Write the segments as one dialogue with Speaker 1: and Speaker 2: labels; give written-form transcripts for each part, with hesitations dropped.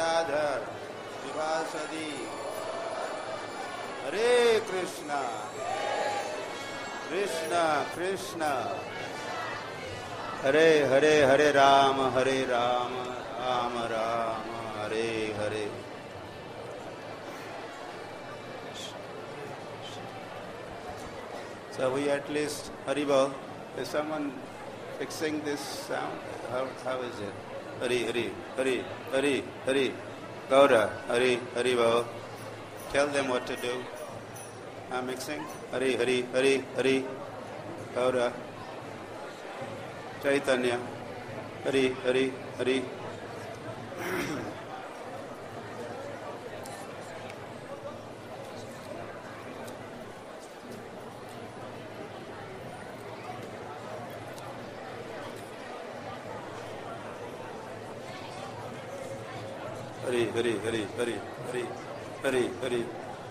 Speaker 1: Gadadhar Vivasadi Hare Krishna Krishna Krishna Hare Hare Hare Rama Rama Rama Hare Hare. So we at least, Haribol, is someone fixing this sound? How is it? Hari, Gaura, Haribol. Tell them what to do. I'm mixing. Hari, Gaura, Chaitanya, Hari. Hari.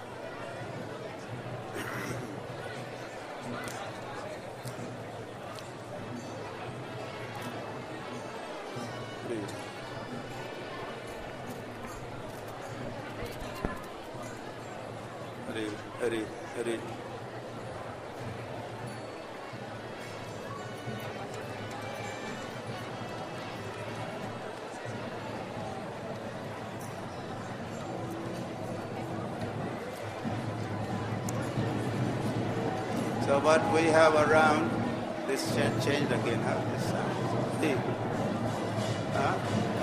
Speaker 1: Hari. So what we have around, this changed again, how this sounds. See? Huh?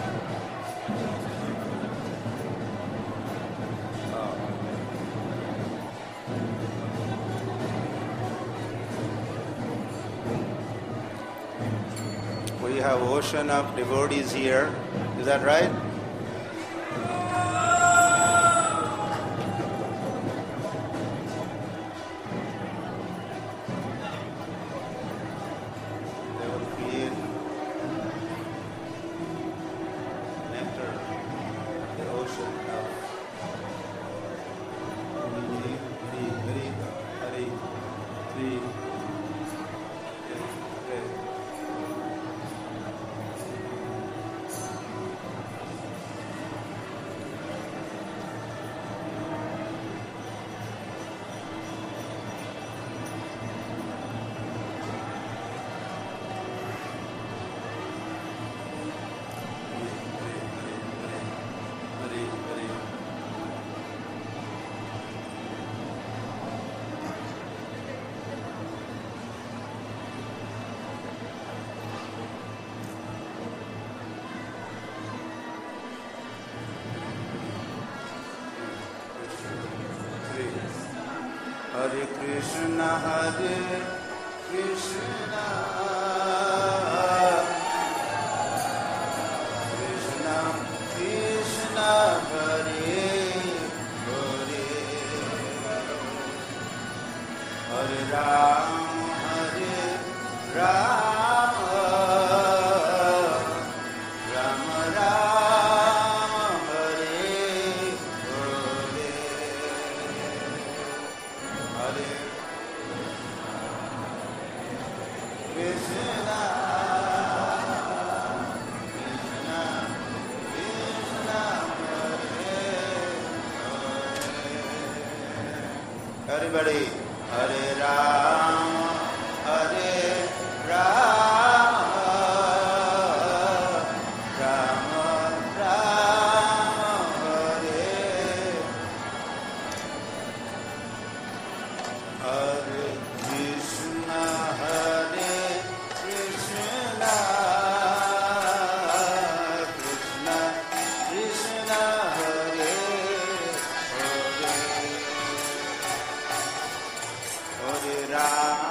Speaker 1: We have ocean of devotees here. Is that right? Hare Krishna Krishna Krishna Hare Hare Hare Ram Ram Hare Hare Krishna everybody, Hare Ram, Hare Ram, Ram Ram, Hare Hare Krishna, Krishna Krishna, Hare Hare Hare Ram.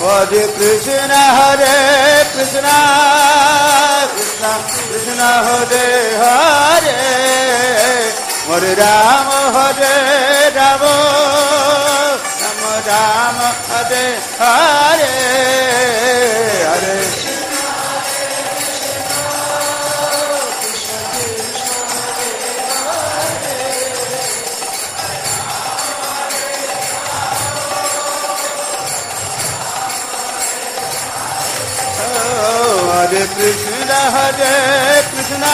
Speaker 1: Hare Krishna Krishna Krishna Hare Hare Hare Rama Hare Rama Rama Rama Hare Hare Hare Hare Krishna Krishna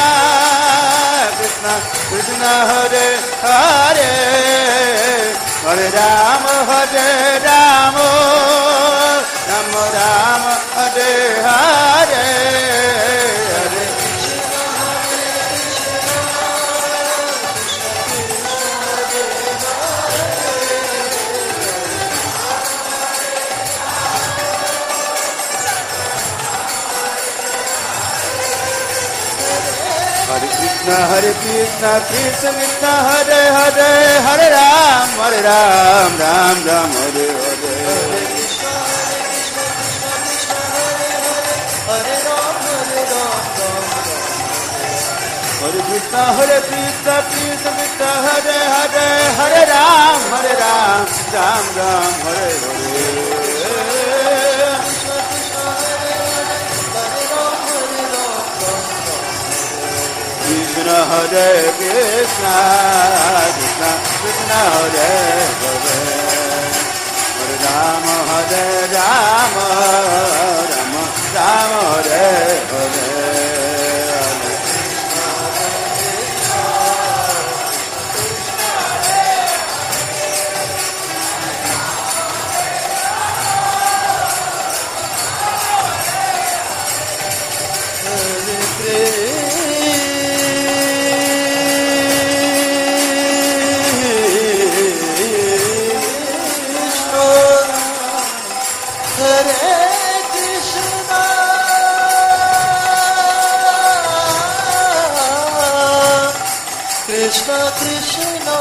Speaker 1: Krishna Hare Hare Hare Rama Hare Rama Rama Rama Hare Hare Hare Hare Krishna Krishna Krishna Hare Hare Hare Ram Ram Ram Hare Hare Hare Krishna Krishna Krishna Hare Hare Hare Ram Ram Ram Hare Hare Krishna Hare Krishna Krishna Krishna Hare Hare Hare Rama Hare Rama Rama Rama Hare Hare
Speaker 2: Krishna Krishna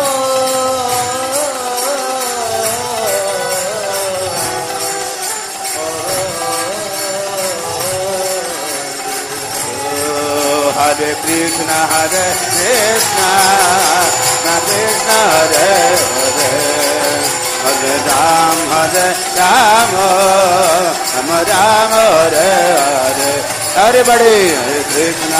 Speaker 1: Hare Krishna Krishna Krishna Hare Hare Hare Ram Rama Rama Rama Hare Hare Everybody Hare Krishna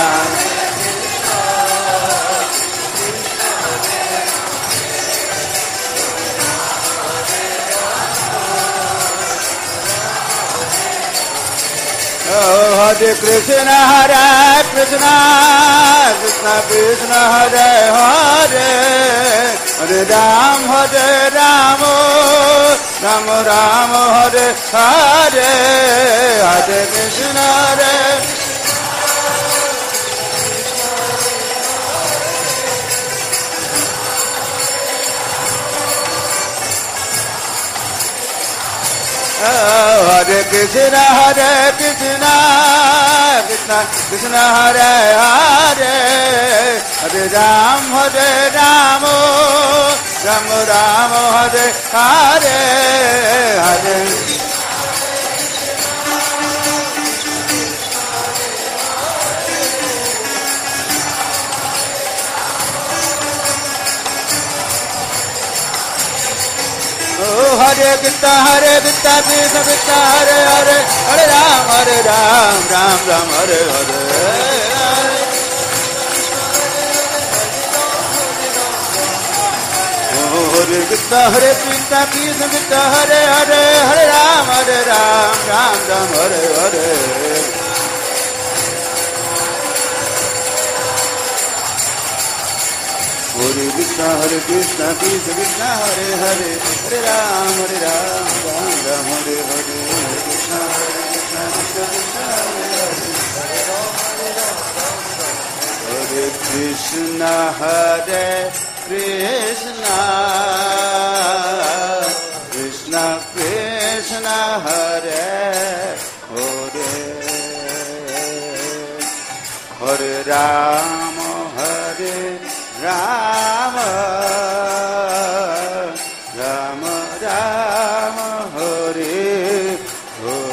Speaker 1: Hare Krishna Krishna Krishna Krishna Hare Hare Hare Ram Rama Rama Rama Hare Hare Hare Krishna Hare Krishna Krishna Krishna Hare Hare Hare Ram Rama Rama Rama Hare Hare Hare Hare Krishna Krishna Krishna Hare Hare Hare Ram Ram Ram Hare Hare Hare Krishna Krishna Krishna Hare Hare Hare Ram Ram Ram Hare Hare Hare Krishna Krishna Krishna Hare Hare Hare Ram Ram Ram Hare Hare Krishna Krishna Krishna Hare Krishna Hare Krishna Krishna Krishna Hare Hare Hare Ram Hare Rama Rama Rama Hare Hare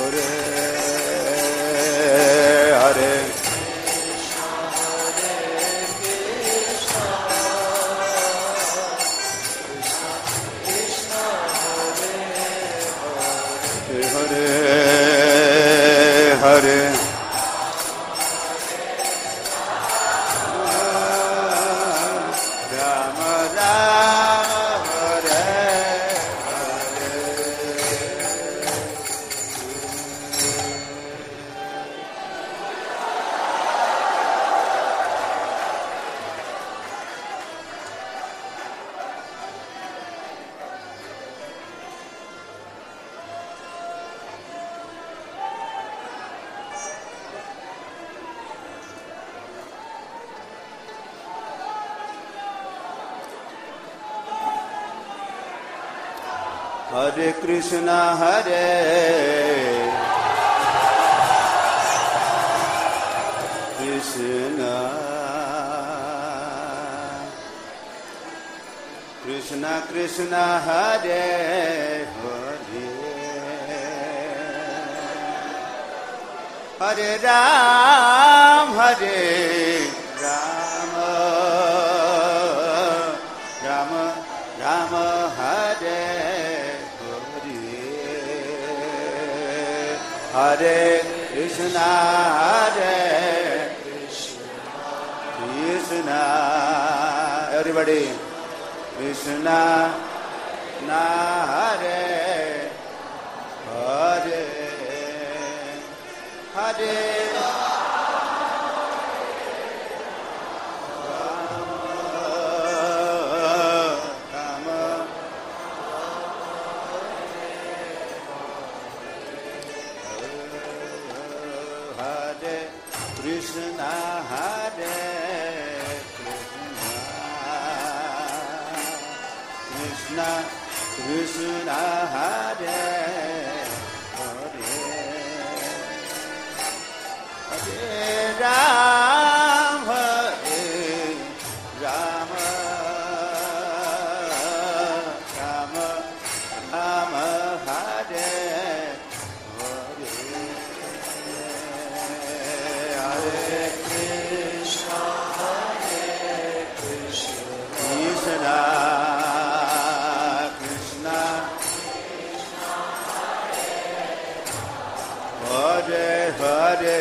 Speaker 1: Hare Krishna Hare Krishna Krishna Krishna Hare Hare Hare Ram Hare Ram Ram Ram Hare Hare Krishna Hare Krishna everybody Krishna Na Hare Hare Hare Krishna Hare Krishna Krishna Hare Hare Hare Ram Hare Ram Ram Ram Hare Hare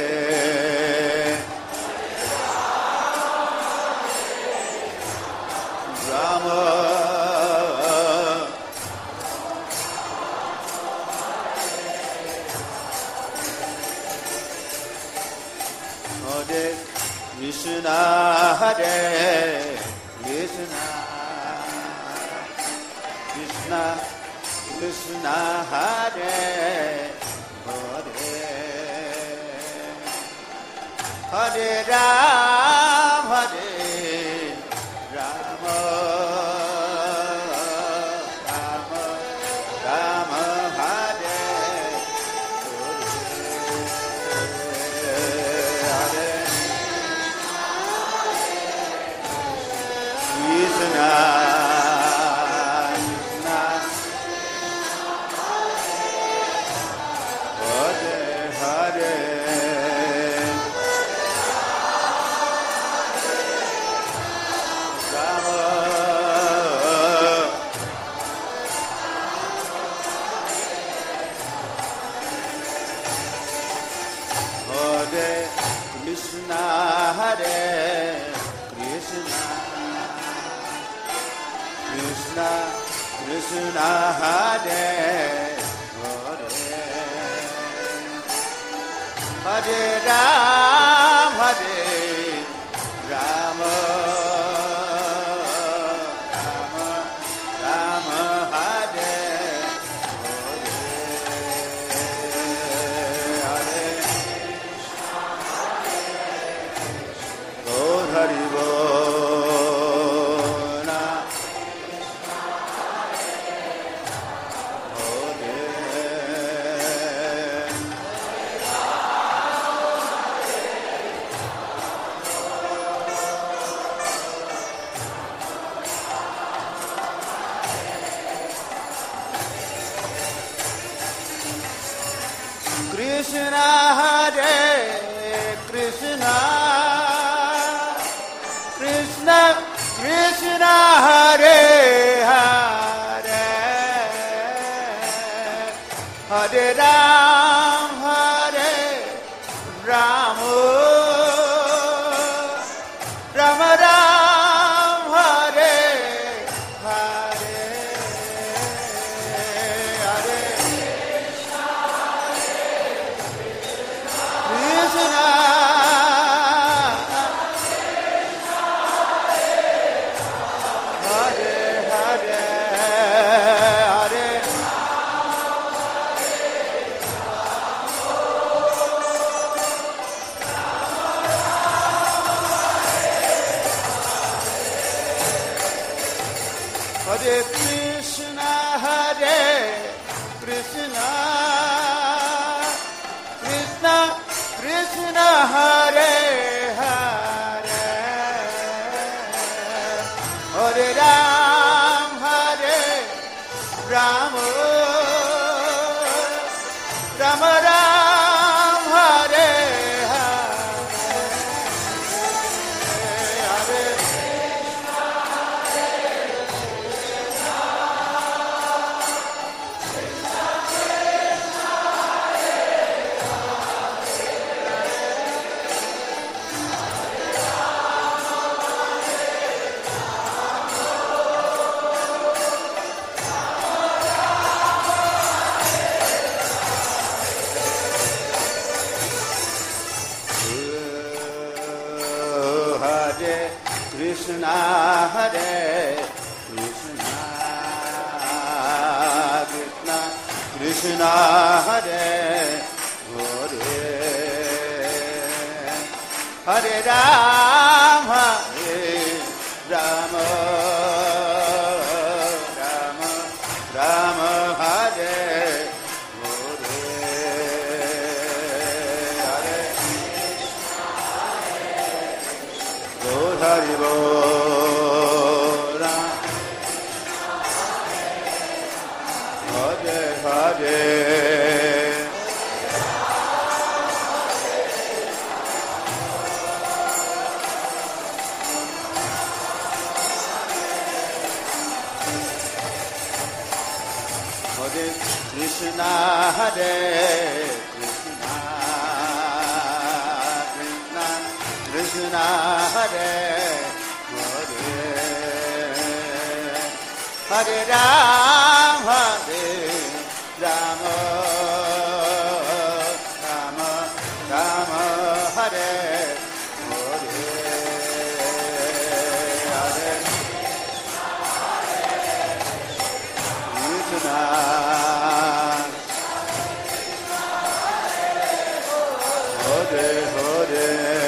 Speaker 1: Rama Hare Krishna Hare Krishna Krishna Krishna Hare Hare Ram Hare Ram Ram Ram Hare Hare Krishna Krishna Hare Krishna Krishna Krishna Hare Hare Hare Ram Hare Ram Ram Ram Hare Hari Bona Krishna Hare Krishna Krishna Krishna Hare Hare Hare Ram Hare Ram Ram Ram Hare Hare Hare Krishna Hare Krishna, Krishna Krishna, Hare Hare, Hare Ram, Ram Ram, Hare Krishna, Hare Krishna, Krishna Krishna, Hare Hare, Hare Ram, Ram Ram, Hare Hare Bol, Hare Hare, Hare Krishna, Hare Krishna, Krishna Krishna, Hare Hare Ram, Ram Ram, Hare Hare, Hare Krishna, Hare Hare,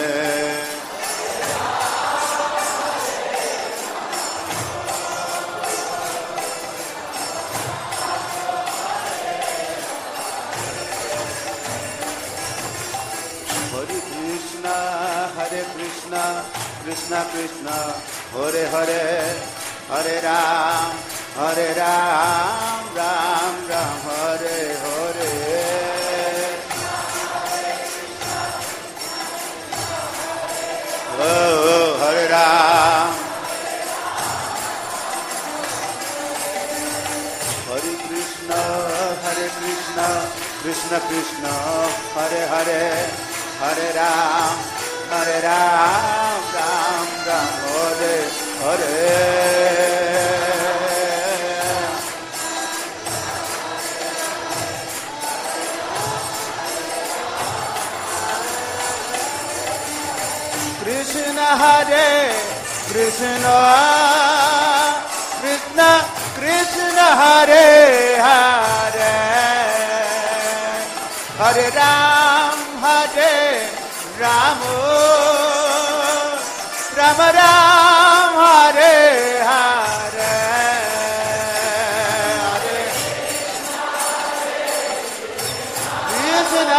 Speaker 1: Krishna Krishna, Hare Hare, Hare Ram, Ram Ram, Hare Hare, oh Hare Ram, Hare Krishna, Krishna Krishna, Hare Hare, Hare Ram, Ram Ram, Hare Hare, Krishna Hare Krishna, Krishna Krishna, Hare Hare, Hare Ram, Ram Ram, Hare Hare, Hare Krishna,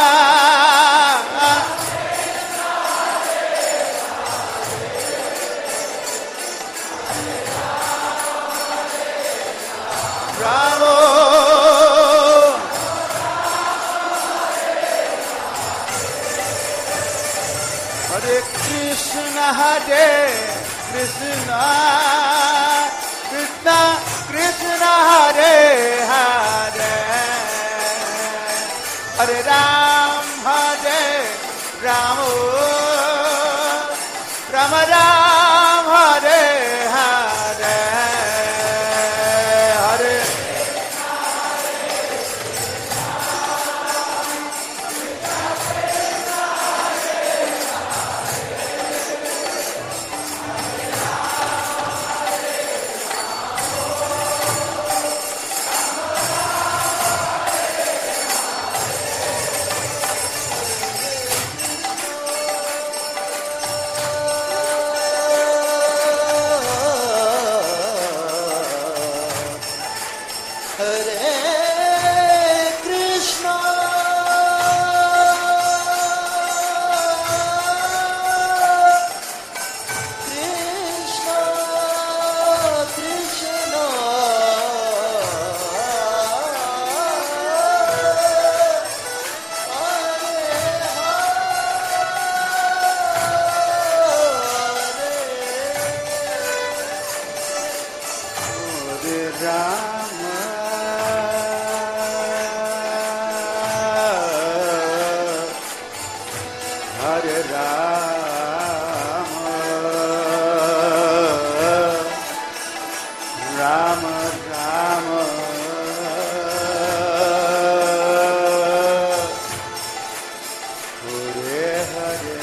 Speaker 1: Hare Krishna, Krishna Krishna, Hare Hare, Hare Ram, Ram Ram, Hare Hare, Hare
Speaker 2: Hare Krishna, Krishna Krishna,
Speaker 1: Hare Rama, Rama Rama, Hare Hare,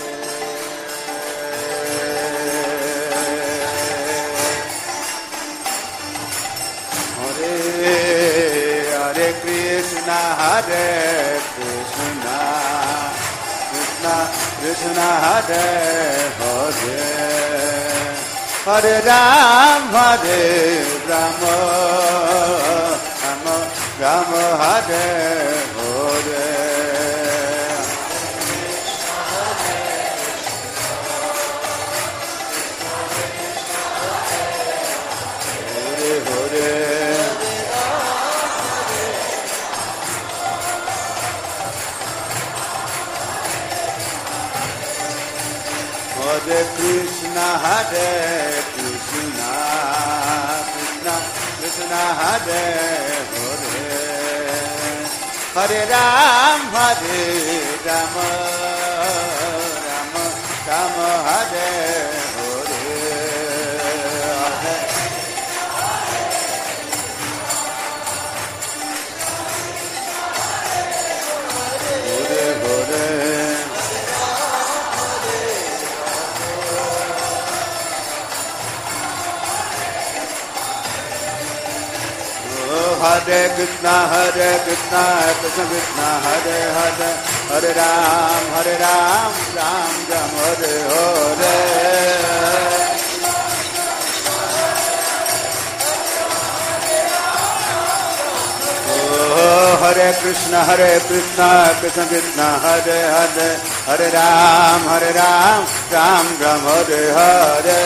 Speaker 1: Hare Hare Krishna, Hare Krishna, Krishna Krishna Hare Hare, Hare Rama, Rama Rama, Hare Hare. Hare Hare, Hare Krishna, Hare Krishna, Krishna Krishna Hare Hare, Hare Rama, Rama Rama, Hare Hare. Hare Hare, Hare Krishna, Krishna Krishna, Hare Hare, Hare Ram, Ram Ram, Hare Hare. Oh, Hare Krishna, Krishna Krishna, Hare Hare, Hare Ram, Ram Ram, Hare Hare.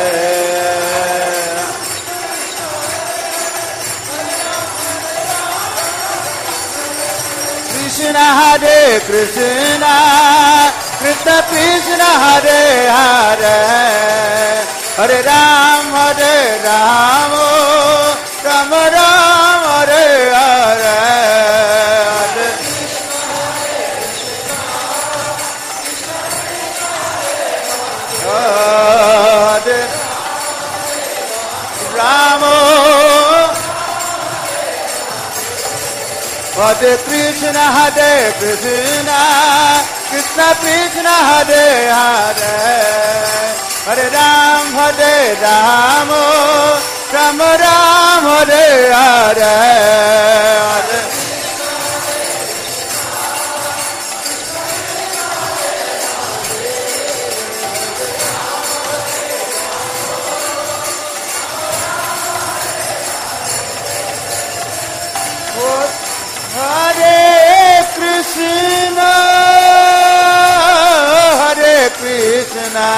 Speaker 1: Krishna Hare Krishna, Krishna Krishna Hare Hare, Hare Ram, Ram Ram, Hare Hare. Hare Rama, Hare Krishna, Krishna Krishna, Hare Hare, Hare Ram, Ram Ram, Hare Hare. Hare Krishna, Krishna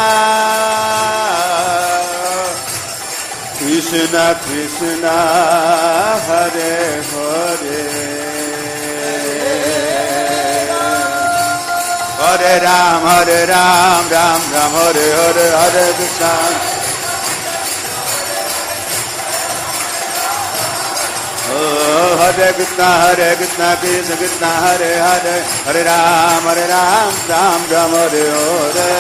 Speaker 1: Krishna, Hare Hare, Hare Ram, Ram Ram, Hare Hare, Hare Krishna. Hare Krishna, Krishna Krishna, Hare Hare, Hare Ram, Ram Ram, Hare Hare.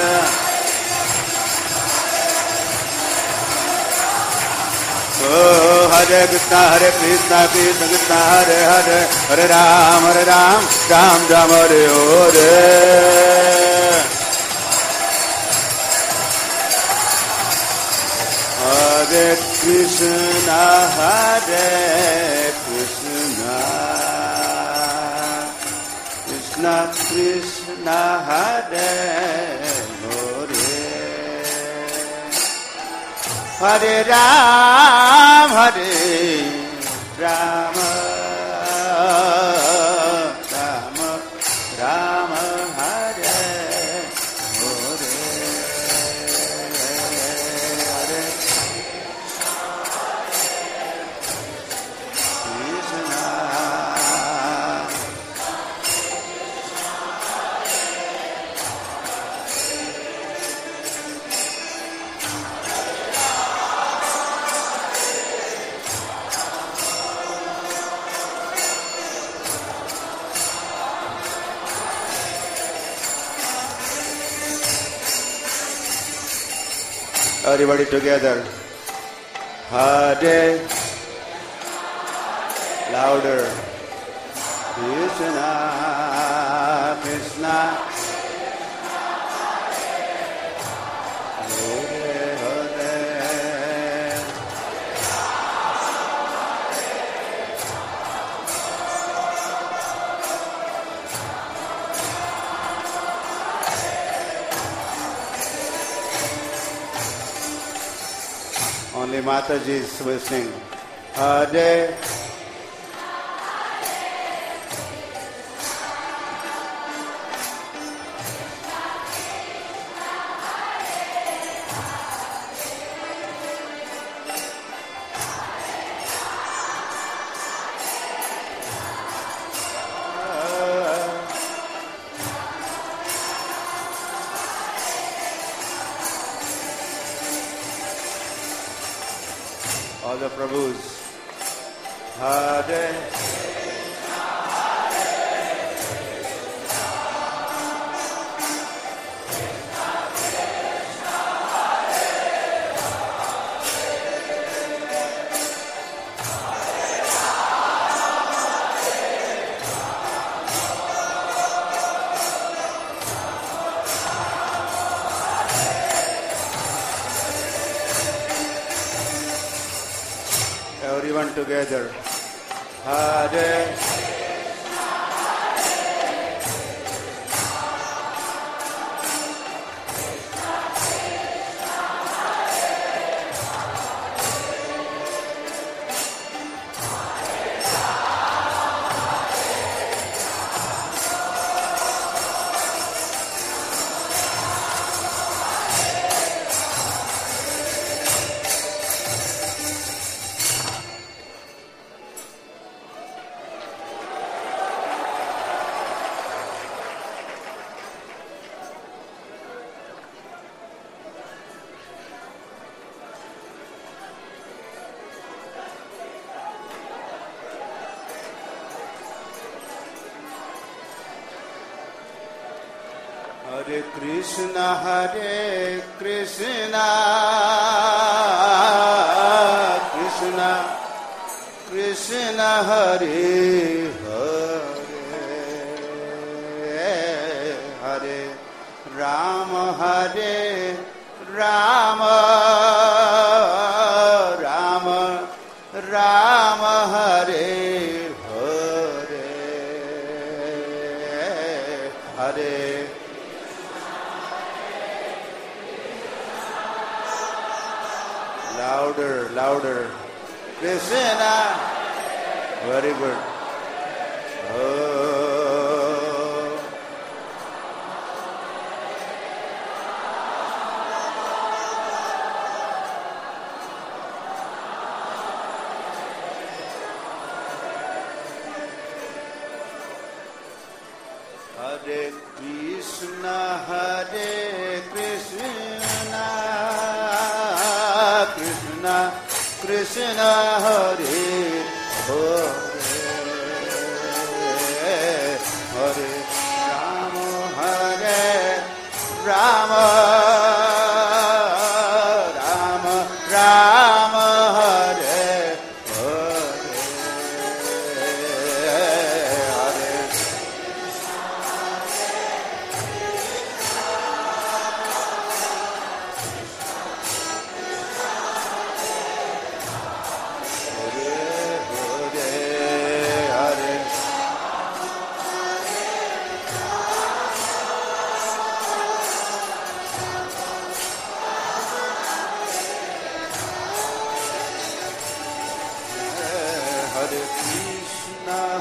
Speaker 1: Oh, Hare Krishna, Krishna Krishna, Hare Hare, Hare Ram, Ram Ram, Hare Hare. Hare Krishna, Krishna Krishna, Hare Hare, Hare Ram, Rama Rama Rama Hare Hare Hare Krishna Everybody together. Hare. Louder. Krishna, Krishna. Hare Hare. Only Mataji is listening. Hare. All the Prabhus. Hare. Everyone together. Hare. Hare Krishna, Krishna Krishna, Hare Hare, Hare Rama, Hare Rama, Rama Rama, Hare Hare, Hare Louder, louder. Krishna. Very good. Oh. Hare Krishna, Hare Krishna, Krishna Krishna, Hare Hare, Hare Rama, Hare Rama, Rama Rama, Hare Hare, Hare Hare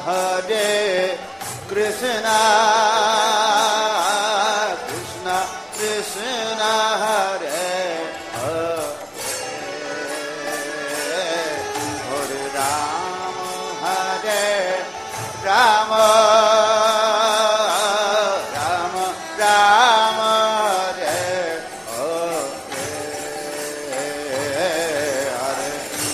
Speaker 1: Hare Krishna Krishna Krishna Hare Hare Hare Rama Rama Rama Hare Hare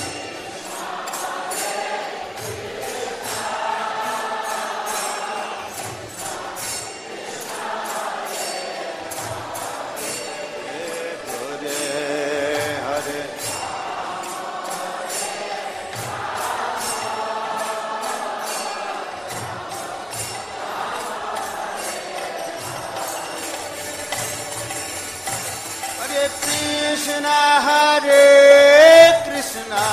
Speaker 1: Krishna Hare Krishna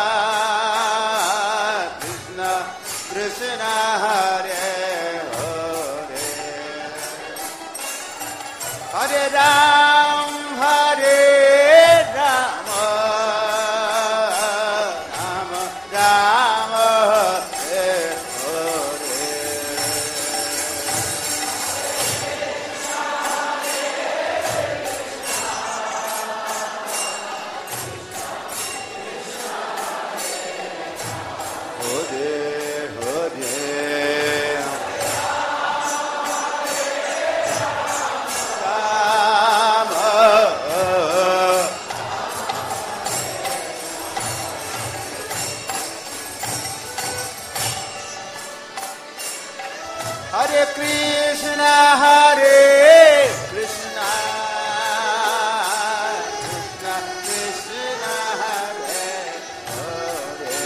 Speaker 1: Krishna Krishna Hare Hare Hare Ram Hare Rama Rama Rama Hare Hare Hare Krishna Hare Krishna Krishna Krishna Hare Hare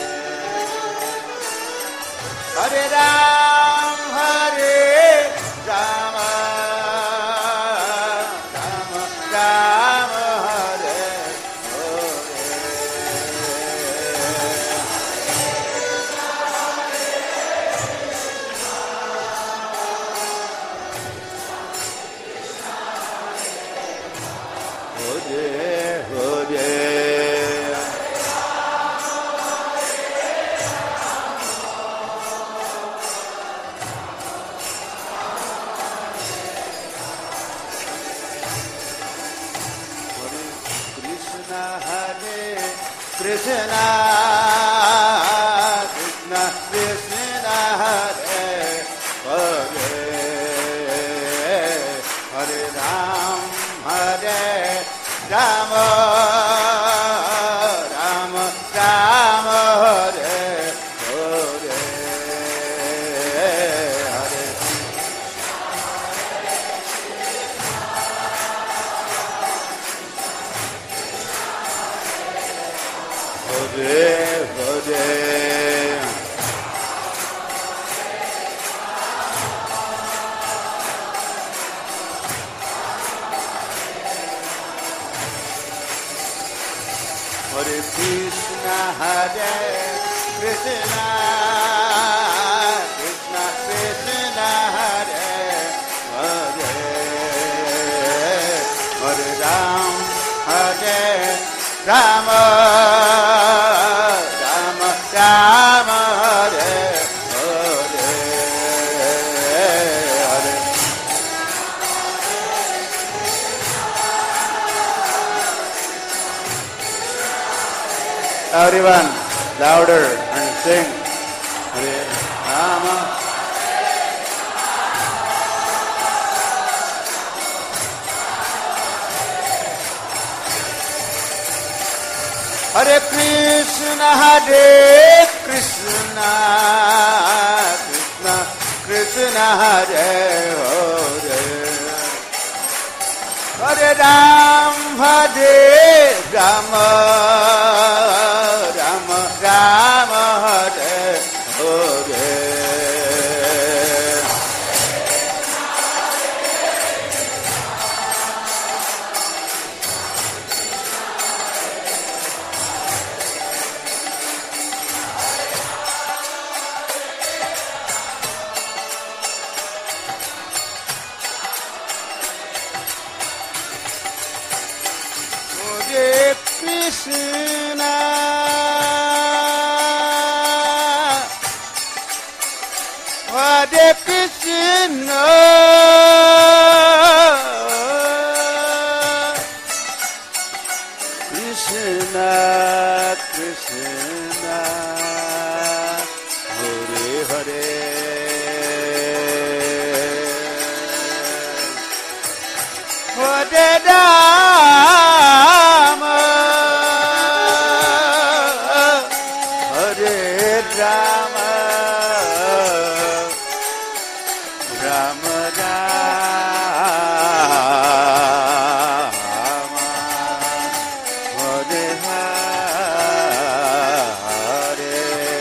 Speaker 1: Hare Ram Hare Rama Rama Rama Hare Krishna Krishna Krishna Hare Hare Hare Ram Hare Rama Rama Rama Hare Hare Hare Hare Hare Krishna Hare Krishna Krishna Krishna Hare Hare Hare Ram Hare Rama Rama Rama Hare Hare Hare Everyone, louder and sing. Hare Rama. Hare Krishna, Hare Krishna, Krishna Krishna, Hare Hare. Hare Ram, Hare Rama, Rama Rama, Hare Hare. Krishna Hare Krishna, Krishna Krishna, Hare Hare, Hare Rama, Hare Rama, Rama Rama, Hare Hare.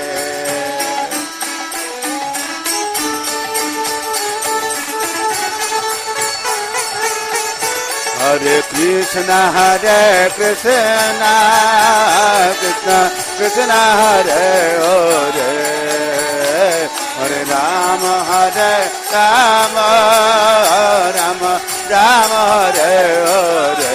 Speaker 1: Hare Krishna, Hare Krishna, Krishna Krishna, Hare Hare, Hare Rama, Hare Rama, Rama Rama, Hare Hare.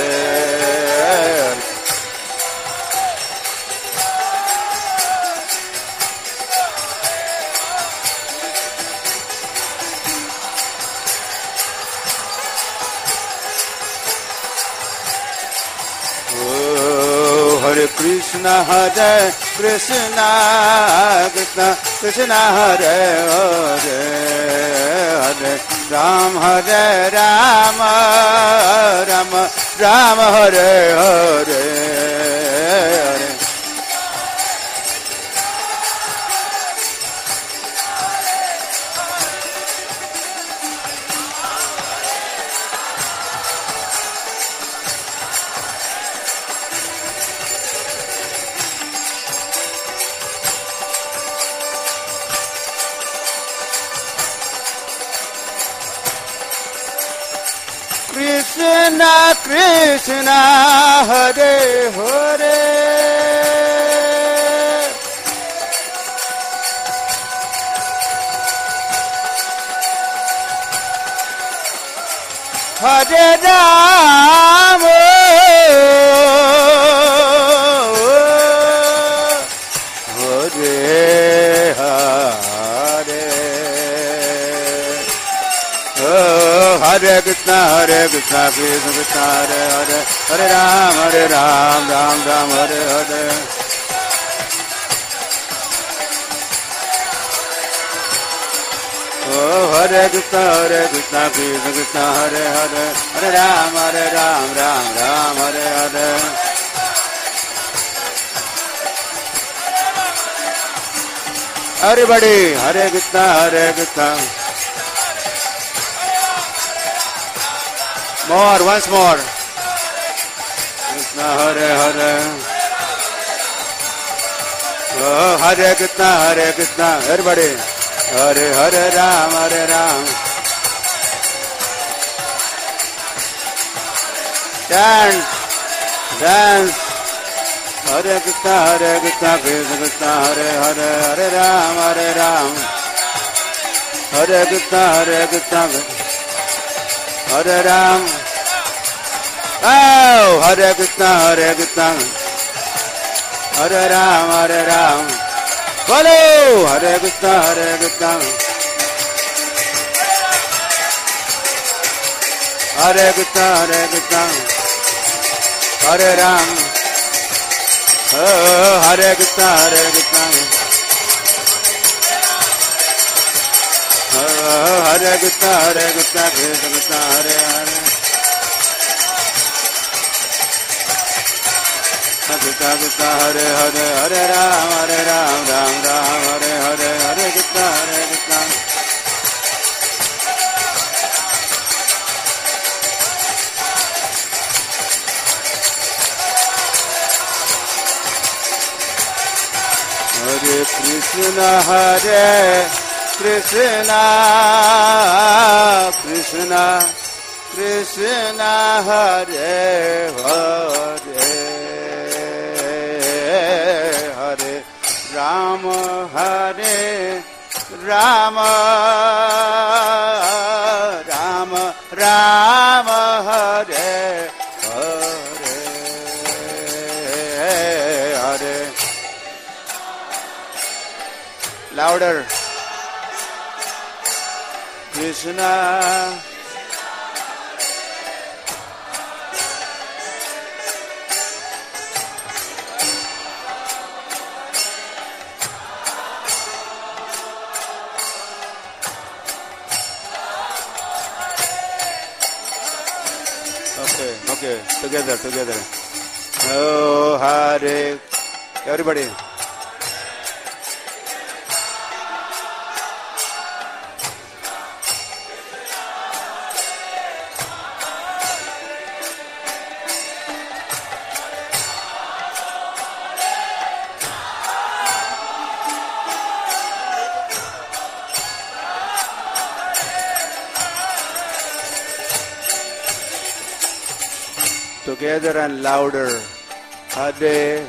Speaker 1: Hare Krishna, Hare Krishna, Krishna Krishna, Hare Hare, Hare Ram, Hare Rama, Rama Rama, Hare Hare, Hare. Krishna Krishna, Hare Hare, Hare Rama, Hare Hare, Hare Krishna, Hare Krishna, Krishna Krishna, Hare Hare, Hare Ram, Ram Ram, Hare Hare. Oh, Hare Krishna, Krishna Krishna, Hare Hare, Hare Ram, Ram Ram, Hare Hare. Everybody, Hare Krishna, Krishna. More, once more. Krishna, Hare Hare. Oh, Hare Krishna, everybody. Hare Hare Ram, Ram. Chant, dance. Hare Krishna, Krishna Krishna, Hare Hare, Hare Ram, Ram. Hare Krishna, Hare Ram. Oh, Hare Krishna, Hare Ram, Ram. Follow, Hare Krishna, Hare Krishna, Hare Ram. Oh, Hare Krishna, Oh, Hare Krishna, Krishna Krishna, Hare Hare. Krishna Krishna, Hare Hare, Hare Ram, Ram Ram, Hare Hare, Hare Krishna, Krishna. Hare Krishna, Hare Krishna, Krishna Krishna, Hare Hare, Hare Rama, Hare Rama, Rama Rama, Hare Hare, Hare. Louder. Krishna. Okay, together. Oh, Hare. Everybody. Together and louder. Hare.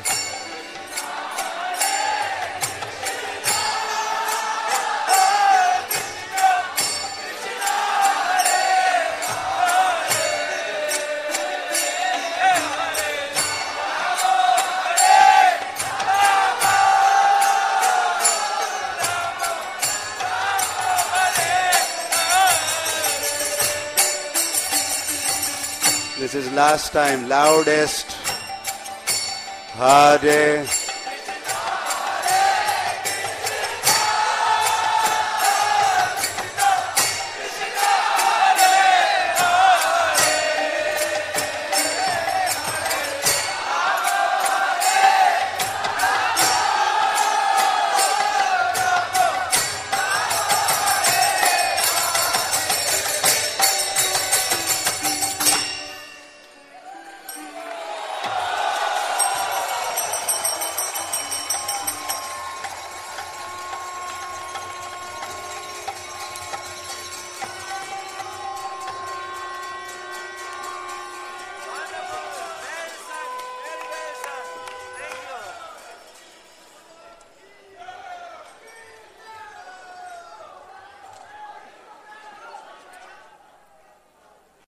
Speaker 1: This is last time, loudest. Hare